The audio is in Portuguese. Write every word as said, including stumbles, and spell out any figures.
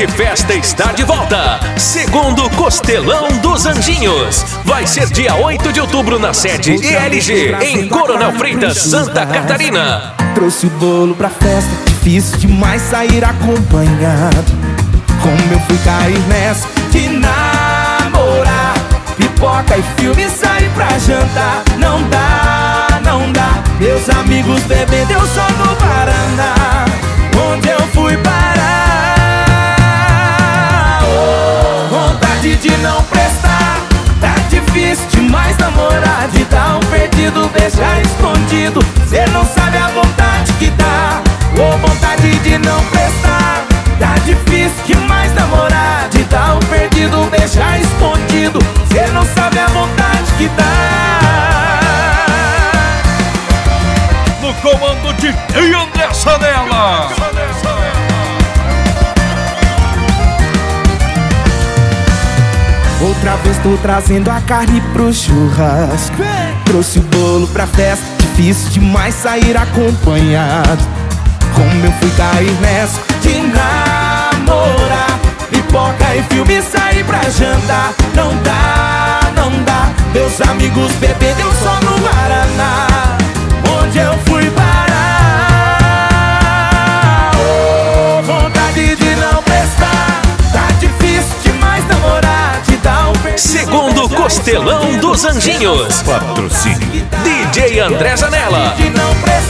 grande festa está de volta. Segundo Costelão dos Anjinhos. Vai ser dia oito de outubro na sede E L G, em Coronel Freitas, Santa Catarina. Trouxe o bolo pra festa, difícil demais sair acompanhado. Como eu fui cair nessa de namorar, pipoca e filme, sair pra jantar. Não dá, não dá. Meus amigos bebendo, eu só no varanda. Onde eu fui parar? Oh, vontade de não prestar. Tá difícil demais namorar, de dar um perdido, beijar escondido. Cê não sabe a vontade que dá. Oh, vontade de não prestar. Tá difícil demais namorar, de dar um perdido, beijar escondido. Cê não sabe a vontade que dá. No comando de André Sanella. Outra vez tô trazendo a carne pro churrasco. Trouxe o bolo pra festa, difícil demais sair acompanhado. Como eu fui cair nessa de namorar, pipoca e filme, sair pra jantar. Não dá, não dá. Meus amigos bebendo, eu só no Guaraná. Onde eu fui parar? Oh, vontade de não prestar. Tá difícil demais namorar, de dar um perdido. Segundo Costelão dos Anjinhos. Patrocínio D J André Sanella. De não prestar.